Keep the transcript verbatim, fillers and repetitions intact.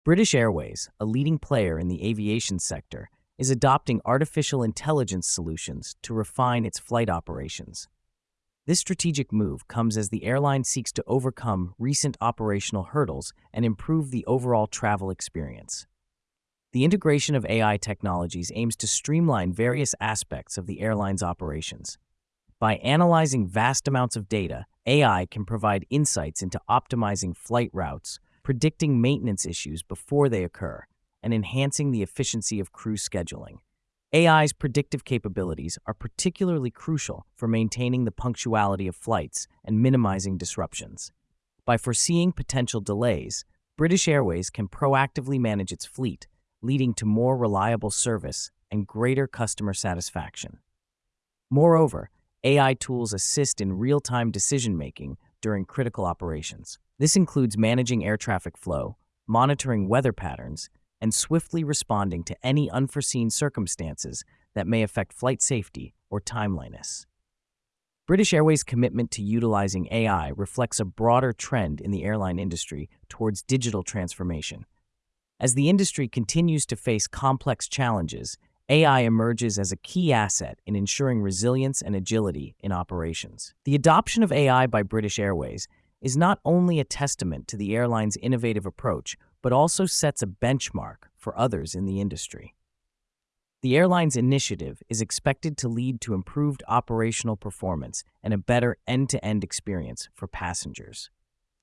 British Airways, a leading player in the aviation sector, is adopting artificial intelligence solutions to refine its flight operations. This strategic move comes as the airline seeks to overcome recent operational hurdles and improve the overall travel experience. The integration of A I technologies aims to streamline various aspects of the airline's operations. By analyzing vast amounts of data, A I can provide insights into optimizing flight routes, predicting maintenance issues before they occur, and enhancing the efficiency of crew scheduling. A I's predictive capabilities are particularly crucial for maintaining the punctuality of flights and minimizing disruptions. By foreseeing potential delays, British Airways can proactively manage its fleet, leading to more reliable service and greater customer satisfaction. Moreover, A I tools assist in real-time decision-making during critical operations. This includes managing air traffic flow, monitoring weather patterns, and swiftly responding to any unforeseen circumstances that may affect flight safety or timeliness. British Airways' commitment to utilizing A I reflects a broader trend in the airline industry towards digital transformation. As the industry continues to face complex challenges, A I emerges as a key asset in ensuring resilience and agility in operations. The adoption of A I by British Airways is not only a testament to the airline's innovative approach, but also sets a benchmark for others in the industry. The airline's initiative is expected to lead to improved operational performance and a better end-to-end experience for passengers.